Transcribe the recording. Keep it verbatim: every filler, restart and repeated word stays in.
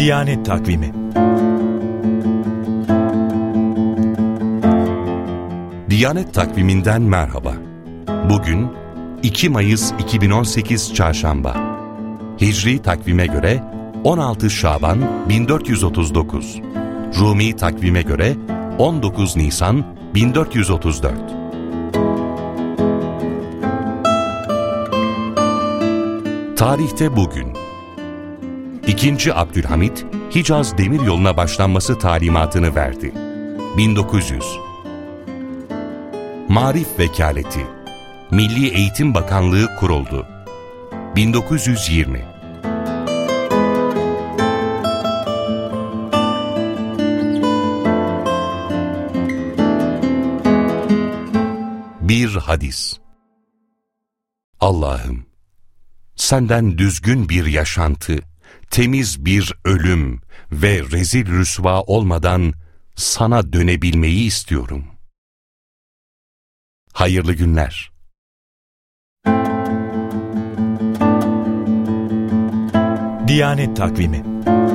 Diyanet Takvimi. Diyanet Takvimi'nden merhaba. Bugün iki Mayıs iki bin on sekiz Çarşamba. Hicri takvime göre on altı Şaban bin dört yüz otuz dokuz. Rumi takvime göre on dokuz Nisan bin dört yüz otuz dört. Tarihte bugün İkinci Abdülhamit, Hicaz Demiryolu'na başlanması talimatını verdi. bin dokuz yüz. Marif Vekaleti, Milli Eğitim Bakanlığı kuruldu. bin dokuz yüz yirmi. Bir hadis. Allah'ım, senden düzgün bir yaşantı, temiz bir ölüm ve rezil rüsva olmadan sana dönebilmeyi istiyorum. Hayırlı günler. Diyanet Takvimi.